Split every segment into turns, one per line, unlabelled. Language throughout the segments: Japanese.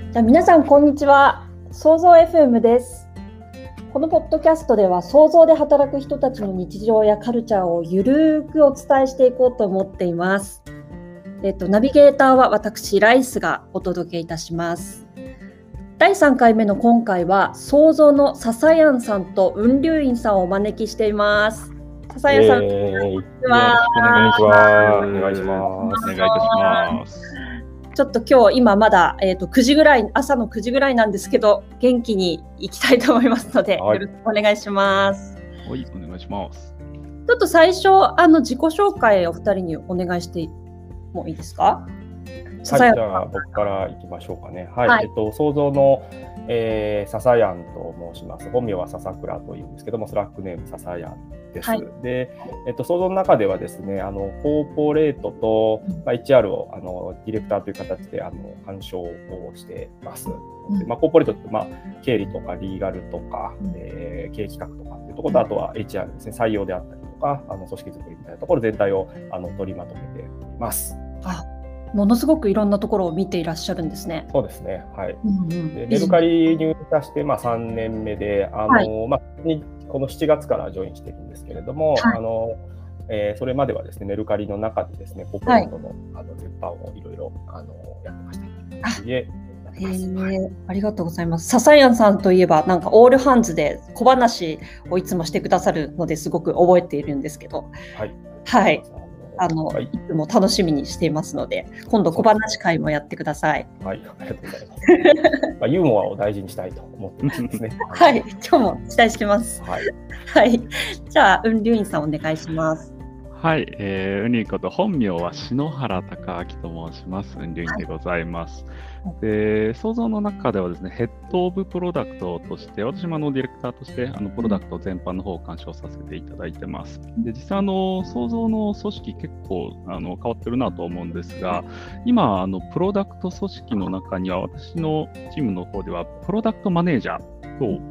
じゃあ皆さんこんにちは。創造 FM です。このポッドキャストでは創造で働く人たちの日常やカルチャーをゆるくお伝えしていこうと思っています。ナビゲーターは私ライスがお届けいたします。第3回目の今回は創造の笹谷さんと雲龍院さんをお招きしています。笹谷さん、
よろしくお願いします。お願いします。
お願いいたします。
ちょっと今日今まだ、9時ぐらい、朝の9時ぐらいなんですけど、元気に行きたいと思いますので、よろしくお願いします。
はい、お願いします。
ちょっと最初自己紹介をお二人にお願いしてもいいですか？
はい、じゃあ僕からいきましょうかね。はい、創造の、笹谷と申します。本名は笹倉というんですけども、スラックネーム笹谷です。はい、で、創造の中ではですね、コーポレートと、HR をディレクターという形で干渉をしてます。でコーポレートって、経理とかリーガルとか、経営企画とかっていうところと、あとは HR ですね、採用であったりとか、組織づくりみたいなところ全体を取りまとめています。
ものすごくいろんなところを見ていらっしゃるんですね。
そうですね。はい。でメルカリ入社して3年目で、この7月からジョインしてるんですけれども、それまではですね、メルカリの中でですね、コーポレートの全般をいろいろやってました。
ありがとうございます。笹谷さんといえばなんかオールハンズで小話をいつもしてくださるのですごく覚えているんですけど、はい。いつも楽しみにしていますので、今度小話会もやってください。
はい、ありがとうございます。ユーモアを大事にしたいと思ってますね。
はい、今日も期待してます。はい。じゃあ雲龍院さんお願いします。
はい、ウニこと本名は篠原隆明と申します。雲龍院でございます。で、創造の中ではですね、ヘッドオブプロダクトとして、私もディレクターとしてプロダクト全般の方を鑑賞させていただいてます。で、実際創造の組織結構変わってるなと思うんですが、今プロダクト組織の中には私のチームの方ではプロダクトマネージャーと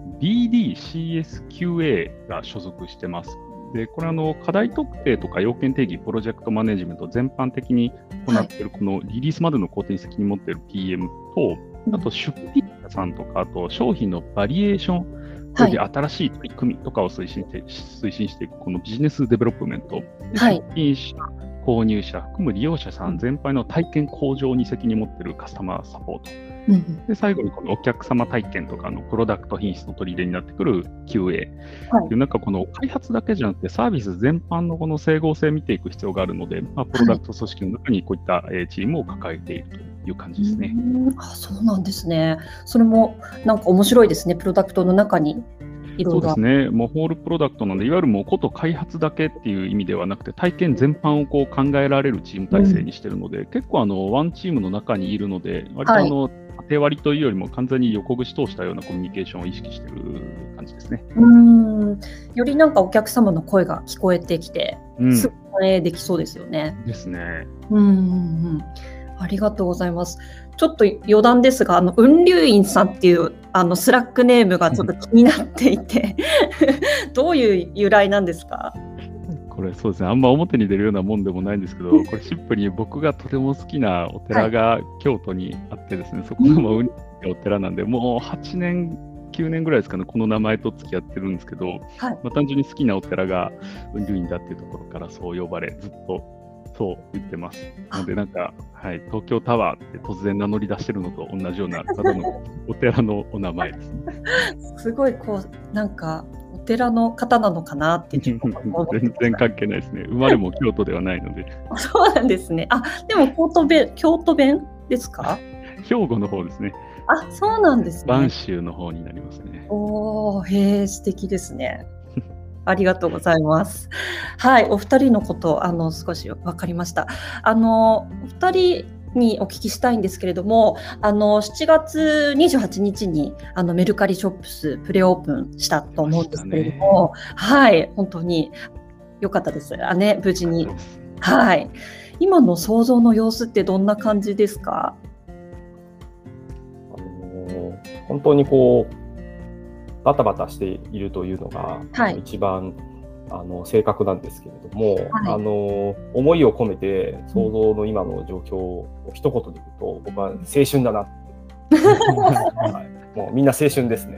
BDCSQA が所属してます。で、これ課題特定とか要件定義、プロジェクトマネジメント全般的に行っている、このリリースまでの工程に責任を持っている PM と、あと出品者さんとか、あと商品のバリエーション、および新しい取り組みとかを推進していく、このビジネスデベロップメント、出品者、購入者、含む利用者さん全般の体験向上に責任を持っているカスタマーサポート。で最後にこのお客様体験とかプロダクト品質の取り入れになってくる QA、なんかこの開発だけじゃなくてサービス全般のこの整合性を見ていく必要があるので、プロダクト組織の中にこういったチームを抱えているという感じですね。
そうなんですね。それもなんか面白いですね。プロダクトの中に
そうですね。もうホールプロダクトなので、いわゆるもうこと開発だけっていう意味ではなくて、体験全般を考えられるチーム体制にしているので、結構ワンチームの中にいるので、割と縦割りというよりも完全に横串通したようなコミュニケーションを意識している感じですね。
よりなんかお客様の声が聞こえてきて、すごいできそうですよね。
ですね。
ありがとうございます。ちょっと余談ですが、雲龍院さんっていうスラックネームがちょっと気になっていてどういう由来なんですか？
これそうですね、あんま表に出るようなもんでもないんですけど、これシンプルに僕がとても好きなお寺が京都にあってですね、そこの雲龍院お寺なんで、もう8年9年ぐらいですかね、この名前と付き合ってるんですけど、単純に好きなお寺が雲龍院だっていうところからそう呼ばれ、ずっとそう言ってます。なのでなんか、東京タワーって突然名乗り出してるのと同じようなただのお寺のお名前ですね。
すごいなんかお寺の方なのかなってちょっと思って
全然関係ないですね。生まれも京都ではないので。
そうなんですね。でも京都弁ですか？
兵庫の方ですね。
そうなんですね。
播州の方になりますね。
へえ、素敵ですね。ありがとうございます。お二人のこと少し分かりました。お二人にお聞きしたいんですけれども、7月28日にメルカリショップスプレオープンしたと思うんですけれども、本当に良かったですね、無事に。今の創造の様子ってどんな感じですか？
本当にバタバタしているというのが、一番正確なんですけれども、思いを込めて創造の今の状況を一言で言うと、僕は青春だなってはい、もうみんな青春ですね。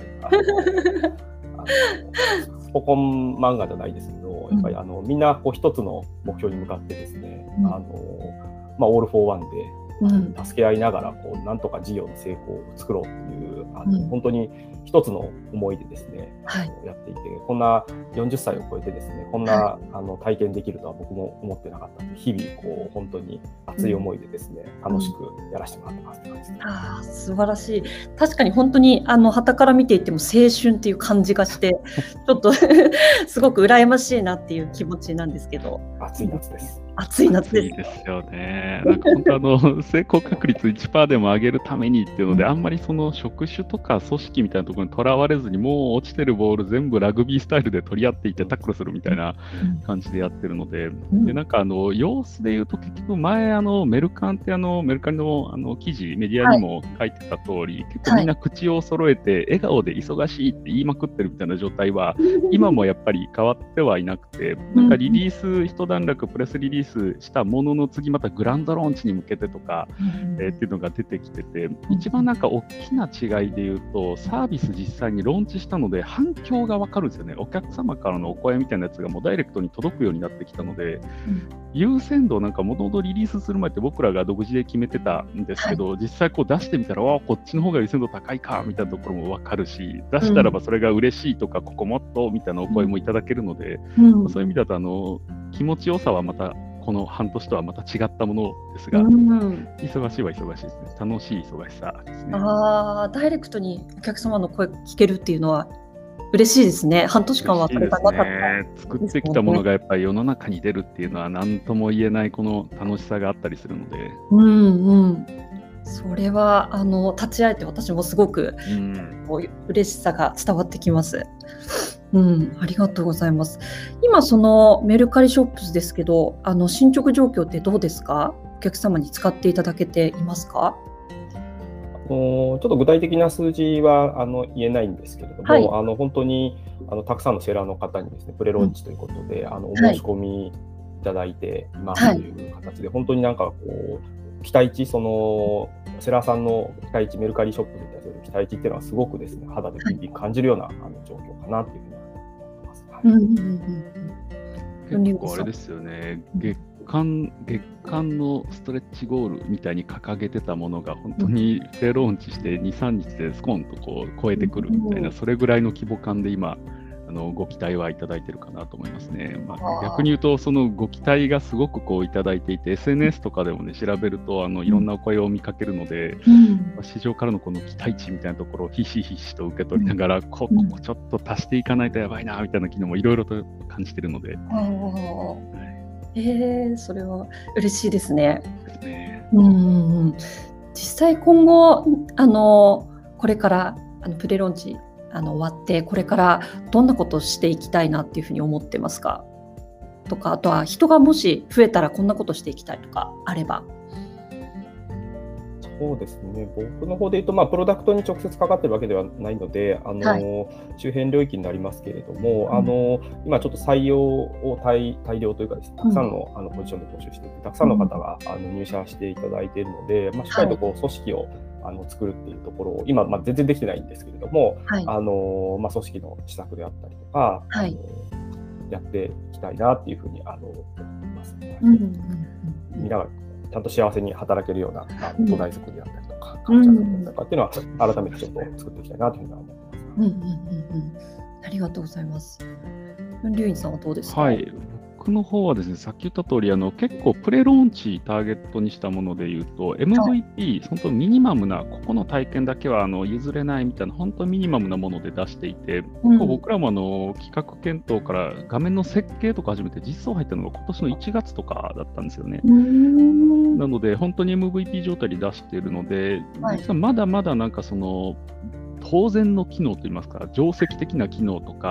スポコン漫画じゃないですけど、やっぱりみんなこう一つの目標に向かってですね、オール・フォー・ワンで助け合いながらこうなんとか事業の成功を作ろうという本当に一つの思いでですね、やっていて、こんな40歳を超えてですね、こんな体験できるとは僕も思ってなかったので、日々こう本当に熱い思いでですね、楽しくやらせてもらってますって感じですね。
素晴らしい。確かに本当に傍から見ていても青春っていう感じがしてちょっとすごく羨ましいなっていう気持ちなんですけど。
暑い夏です。
暑い夏です。
いいですよね。なんか本当成功確率 1% でも上げるためにっていうので、あんまりその職種とか組織みたいなところにとらわれずに、もう落ちてるボール全部ラグビースタイルで取り合っていってタックルするみたいな感じでやってるので、でなんか様子で言うと、結局前メルカンってメルカリの記事メディアにも書いてた通り、結構みんな口を揃えて笑顔で忙しいって言いまくってるみたいな状態は今もやっぱり変わってはいなくて、なんかリリース一段落プレスリリースしたものの次またグランドローンチに向けてとか、っていうのが出てきてて、一番なんか大きな違いで言うと、サービス実際にローンチしたので反響が分かるんですよね。お客様からのお声みたいなやつがもうダイレクトに届くようになってきたので、優先度なんかもともとリリースする前って僕らが独自で決めてたんですけど、実際こう出してみたら、こっちの方が優先度高いかみたいなところも分かるし、出したらばそれが嬉しいとか、ここもっとみたいなお声もいただけるので、そういう意味だと気持ちよさはまたこの半年とはまた違ったものですが、忙しいは忙しいですね。楽しい忙しさですね。
ダイレクトにお客様の声聞けるっていうのは嬉しいですね。半年間はそれがなかった、
作ってきたものがやっぱり世の中に出るっていうのは何とも言えないこの楽しさがあったりするので、
それは立ち会えて私もすごく、嬉しさが伝わってきます。ありがとうございます。今そのメルカリショップスですけど、進捗状況ってどうですか？お客様に使っていただけていますか？
ちょっと具体的な数字は言えないんですけれども、本当にたくさんのセラーの方にですね、プレローンチということで、お申し込みいただいていますという形で、本当になんかこう期待値、そのセラーさんの期待値、メルカリショップに対する期待値っていうのはすごくですね、肌で日々感じるような状況かなというふうに思ってます。
結構あれですよね、月間のストレッチゴールみたいに掲げてたものが本当にプレローンチして2、3日でスコンとこう超えてくるみたいな、それぐらいの規模感で今ご期待はいただいているかなと思いますね。逆に言うと、そのご期待がすごくこういただいていて、SNS とかでもね、調べるといろんなお声を見かけるので、市場からのこの期待値みたいなところをひしひしと受け取りながら、ここちょっと足していかないとやばいなみたいな機能もいろいろと感じているので。
それは嬉しいですね。実際今後これからプレローンチ終わってこれからどんなことをしていきたいなっていうふうに思ってますか？とか、あとは人がもし増えたらこんなことしていきたいとかあれば。
そうですね、僕の方で言うと、プロダクトに直接かかってるわけではないので、周辺領域になりますけれども、今ちょっと採用を大量というかですね、たくさんのポジションで募集していて、たくさんの方が入社していただいているので、しっかりとこう組織を作るっていうところを今、全然できてないんですけれども、組織の施策であったりとか、やっていきたいなっていうふうに思います。みんながちゃんと幸せに働けるような土台作りだったりとか、カルチャー作りだったりとかっていうのは改めてちょっと作っていきたいなというふうに思ってます。
ありがとうございます。龍院さんはどうですか？
僕の方はですね、さっき言った通り、結構プレローンチターゲットにしたものでいうと、MVP、本当ミニマムな、ここの体験だけは譲れないみたいな、本当ミニマムなもので出していて、僕らも企画検討から画面の設計とか始めて、実装入ったのが今年の1月とかだったんですよね。なので、本当に MVP 状態で出しているので、実はまだまだなんか当然の機能といいますか、定石的な機能とか、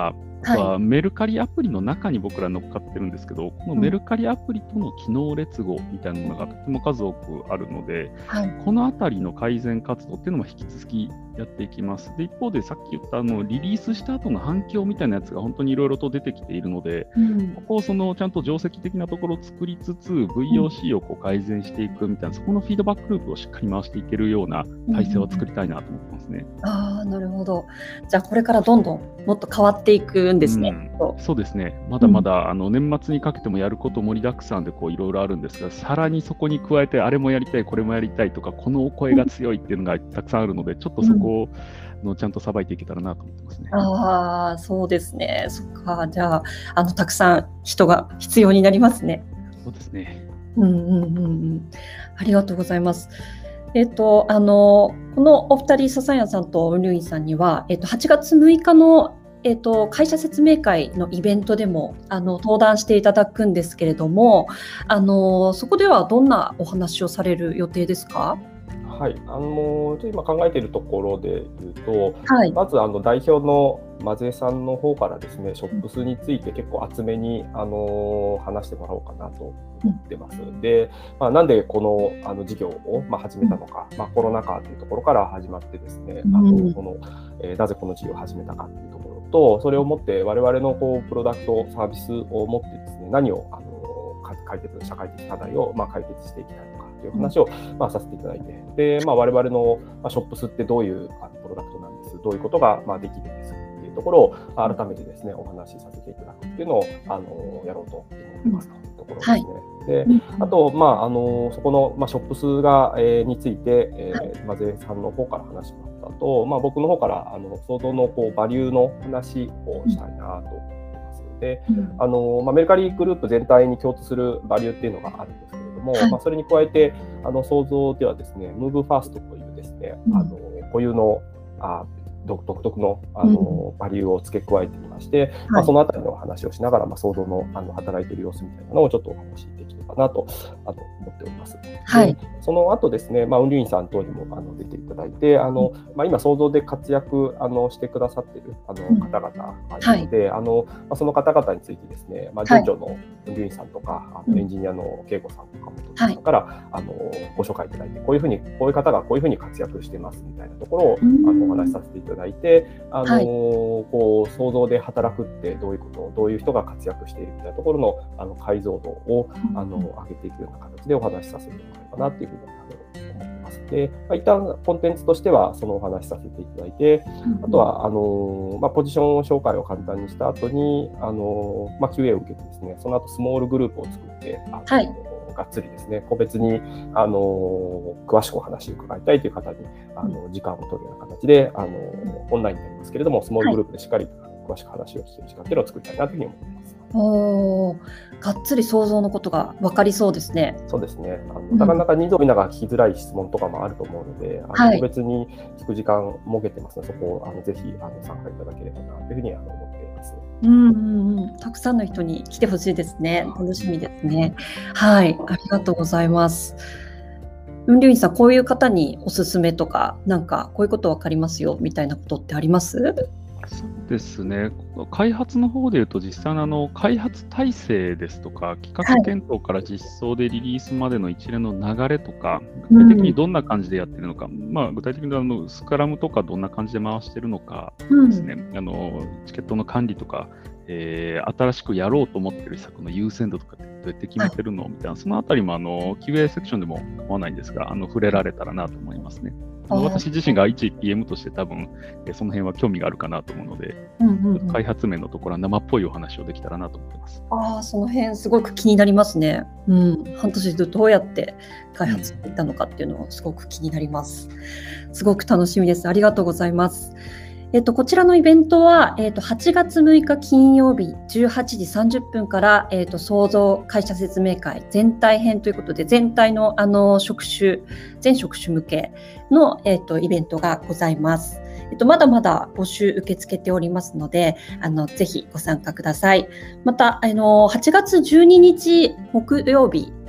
あとはメルカリアプリの中に僕ら乗っかってるんですけど、このメルカリアプリとの機能列語みたいなものがとても数多くあるので、このあたりの改善活動っていうのも引き続きやっていきます。で、一方でさっき言ったリリースした後の反響みたいなやつが本当にいろいろと出てきているので、ここをちゃんと定石的なところを作りつつ、VOC を改善していくみたいな、そこのフィードバックループをしっかり回していけるような体制を作りたいなと思ってますね。
なるほど。じゃあこれからどんどんもっと変わっていくんですね。
そうですね。まだまだ、年末にかけてもやること盛りだくさんでいろいろあるんですが、さらにそこに加えてあれもやりたい、これもやりたいとか、このお声が強いっていうのがたくさんあるので、ちょっとそこをちゃんとさばいていけたらなと思ってますね。
そうですね。そっか。じゃあ、たくさん人が必要になりますね。
そうですね。
ありがとうございます。このお二人、笹谷さんとウンリュウインさんには、8月6日の会社説明会のイベントでも登壇していただくんですけれども、そこではどんなお話をされる予定ですか？
はい、今考えているところで言うと、まず代表のマゼさんの方からですね、ショップスについて結構厚めに話してもらおうかなと思ってます。で、なんでこの事業を始めたのか、コロナ禍というところから始まってですね、なぜこの事業を始めたかというところと、それをもって我々のプロダクトサービスをもってですね、何を社会的課題を解決していきたいのかという話をさせていただいて、で、我々のショップスってどういうプロダクトなんです、どういうことができるんですっていうところを改めてですね、お話しさせていただくっていうのをやろうと思ってますというところですね。で、あと、そこのショップスについて、マゼさんの方から話しましたと、僕の方から想像のバリューの話をしたいなと。で、メルカリグループ全体に共通するバリューっていうのがあるんですけれども、それに加えて想像ではですね、ムーブファーストというですね、固有の独特のバリューを付け加えていまして、そのあたりのお話をしながら、想像の働いている様子みたいなのをちょっとお話しできればなと思っております。その後ですね、ウンリュウインさん等にも出ていただいて、今想像で活躍してくださっている方々がいるので、その方々についてですね、順調のウンリュウインさんとかエンジニアの恵子さんとかもからご紹介いただいて、こういう方がこういうふうに活躍してますみたいなところをお話しさせていただいて、想像で働くってどういうこと、どういう人が活躍しているみたいなところの解像度を上げていくような形でお話しさせていただければなというふうに思ってます。で、一旦コンテンツとしてはそのお話しさせていただいて、あとはポジション紹介を簡単にした後にQA を受けてですね、その後スモールグループを作ってがっつりですね、個別に詳しくお話を伺いたいという方に時間を取るような形でオンラインになりますけれども、スモールグループでしっかり詳しく話をしている時間というのを作りたいなというふうに思っています。
がっつり想像のことが分かりそうですね。
そうですね。なかなか2度見ながら聞きづらい質問とかもあると思うので、個別に聞く時間設けてますので、そこをぜひ参加いただければなというふうに思っています。
たくさんの人に来てほしいですね。楽しみですね。はい、ありがとうございます。ウンリュウインさん、こういう方におすすめとか、なんかこういうこと分かりますよみたいなことってあります？
そうですね、開発の方でいうと、実際の開発体制ですとか、企画検討から実装でリリースまでの一連の流れとか、具体的にどんな感じでやってるのか、具体的にスクラムとかどんな感じで回してるのかですね、チケットの管理とか、新しくやろうと思っている施策の優先度とかってどうやって決めてるのみたいな、そのあたりもQA セクションでも構わないんですが、触れられたらなと思いますね。私自身が一 PM として多分、その辺は興味があるかなと思うので、開発面のところは生っぽいお話をできたらなと思ってます。
その辺すごく気になりますね。半年でどうやって開発していったのかっていうのをすごく気になります。すごく楽しみです。ありがとうございます。こちらのイベントは、8月6日金曜日18時30分から、創造会社説明会全体編ということで、全体の、全職種向けの、イベントがございます。まだまだ募集受け付けておりますので、ぜひご参加ください。また、8月12日木曜日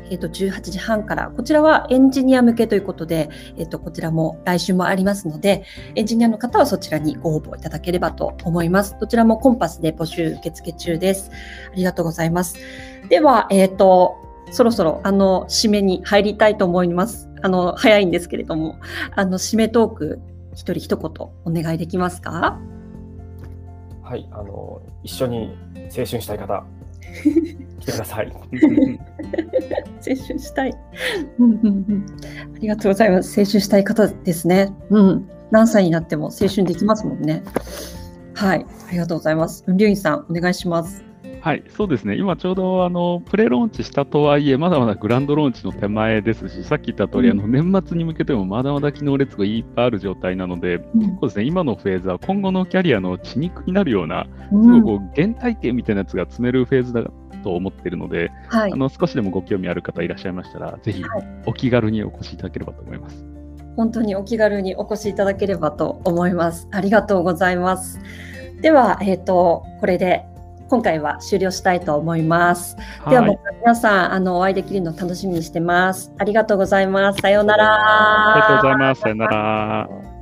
18時半から、こちらはエンジニア向けということで、こちらも来週もありますので、エンジニアの方はそちらにご応募いただければと思います。どちらもコンパスで募集受付中です。ありがとうございます。では、そろそろ締めに入りたいと思います。早いんですけれども、締めトーク、一人一言お願いできますか？
はい、一緒に青春したい方、来てください。青
春したい。ありがとうございます。青春したい方ですね。何歳になっても青春できますもんね。はい、ありがとうございます。龍院さん、お願いします。
はい、そうですね。今ちょうどプレローンチしたとはいえ、まだまだグランドローンチの手前ですし、さっき言った通り、年末に向けてもまだまだ機能列がいっぱいある状態なので、そうですね、今のフェーズは今後のキャリアの血肉になるような、すごいこう原体験みたいなやつが詰めるフェーズだと思っているので、はい、少しでもご興味ある方いらっしゃいましたら、ぜひお気軽にお越しいただければと思います。
本当にお気軽にお越しいただければと思います。ありがとうございます。では、これで今回は終了したいと思います。ではまた皆さんお会いできるのを楽しみにしてます。ありがとうございます。さようなら。
ありがとうございます。さようなら。